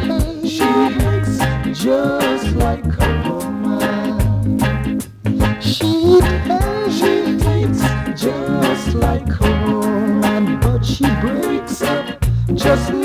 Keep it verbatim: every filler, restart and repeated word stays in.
She takes just like a woman. She takes, she takes just like a woman, but she breaks up just